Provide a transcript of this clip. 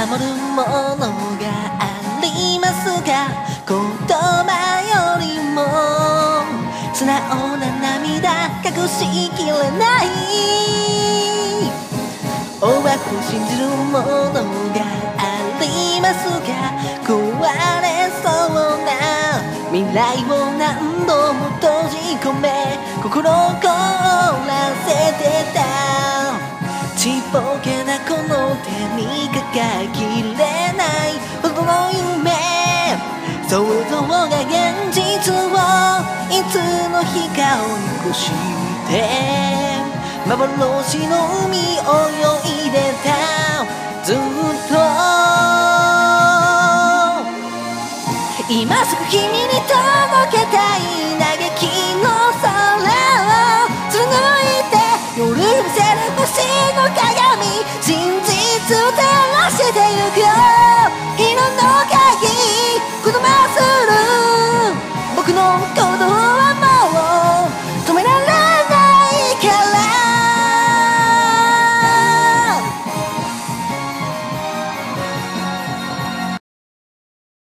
守るものがありますが、言葉よりも素直な涙隠しきれない。大枠信じるものがありますが、壊れそうな未来を何度も閉じ込め、心を凍らせてた。ちっぽけなこの手に抱えきれないほどの夢、想像が現実をいつの日か追い越して、幻の海を泳いでた。ずっと今すぐ君に届けたい嘆